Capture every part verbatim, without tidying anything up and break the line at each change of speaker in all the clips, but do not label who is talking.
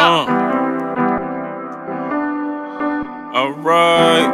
Uh. Alright.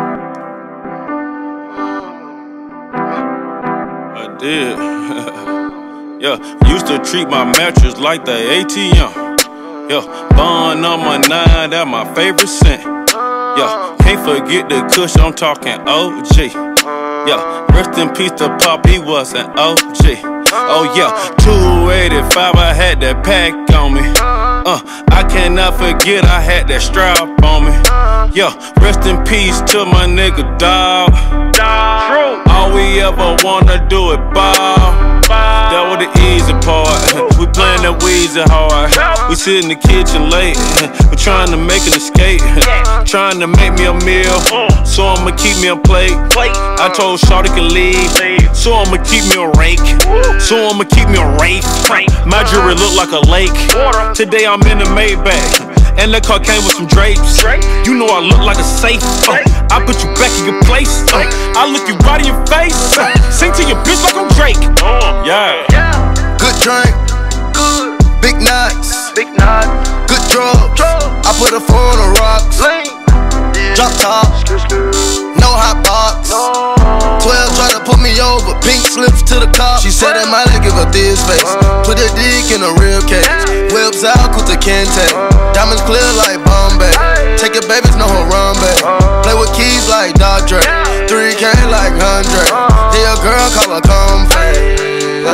I did. Yeah, used to treat my mattress like the A T M. Yeah, Bond number nine, that my favorite scent. Yeah, can't forget the kush, I'm talking O G. Yeah, rest in peace to Pop, he was an O G. Oh yeah, two eighty-five, I had that pack on me. Uh, I cannot forget I had that strap on me. Yeah, rest in peace to my nigga dog. All we ever wanna do is ball. That was the easy part. We playing that Weezy hard. We sit in the kitchen late. We trying to make an escape. Trying to make me a meal, so I'ma keep me a plate. I told Shawty can leave, so I'ma keep me a rake. So I'ma keep me a rake. My jewelry look like a lake. Today I'm in the Maybach, and the car came with some drapes. You know I look like a safe. uh, I put you back in your place. uh, I look you right in your face. uh, Sing to your bitch like I'm Drake. Yeah.
Good drink, good. Big nuts, big nuts. Good drugs, I put a four on the rocks. Drop top, no hot box. Twelve try to put me over, pink slips to the cop. She said that might give her this face. Put a dick in a real case. Whips out, Kuta Kente. Diamonds clear like Bombay. Take your babies, no Harambe. Play with keys like Dodre. three K like Andre. Hey, a girl call her Comfy.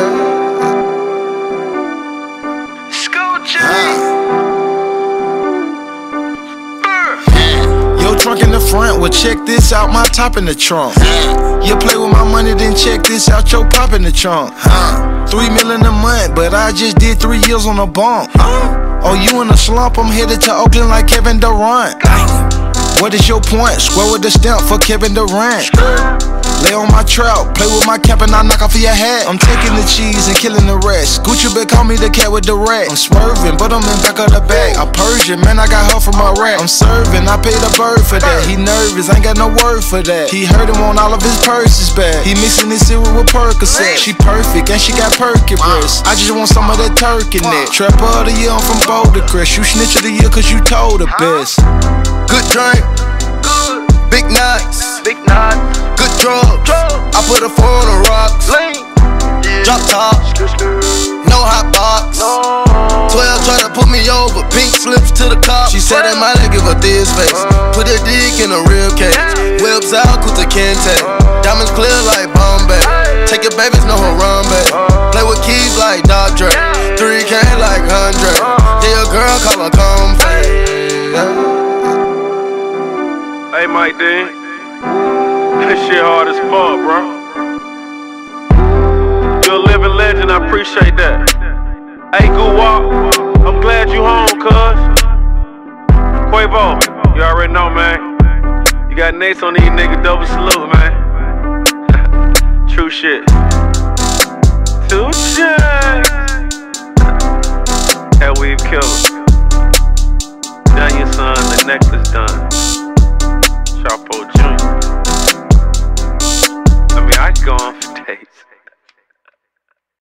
Yo, trunk in the front, well check this out, my top in the trunk. You play with my money, then check this out, your pop in the trunk. Huh? Three million a month, but I just did three years on a bump. Huh? Oh, you in a slump? I'm headed to Oakland like Kevin Durant. What is your point? Square with the stamp for Kevin Durant. Lay on my trout, play with my cap and I knock off your hat. I'm taking the cheese and killing the rest. Gucci bet call me the cat with the rat. I'm swerving, but I'm in back of the bag. I'm Persian, man, I got her from Iraq. I'm serving, I paid a bird for that. He nervous, ain't got no word for that. He heard him on all of his purses back. He mixing his cereal with Percocet. She perfect and she got perky breasts. I just want some of that turkey neck. Trapper of the year, I'm from Boulder Crest. You snitch of the year cause you told the best.
Good drink, good. Big nuts, big nuts. Good drugs, I put a four on the rocks. Drop top, no hot box. Twelve try to put me over, pink slips to the cop. She said that might give her this face. Put a dick in a real case. Whips out, Kuta Kente. Diamonds clear like Bombay. Take your babies, no Harambe. Play with keys like Dodre. three K like Andre. Yeah, a girl call her Comfy.
Hey, Mike D, that shit hard as fuck, bro. You're a living legend, I appreciate that. Hey, Guwap, I'm glad you home, cuz. Quavo, you already know, man. You got Nates on these niggas, double salute, man. True shit. True shit. That weave killer. Done your son, the necklace.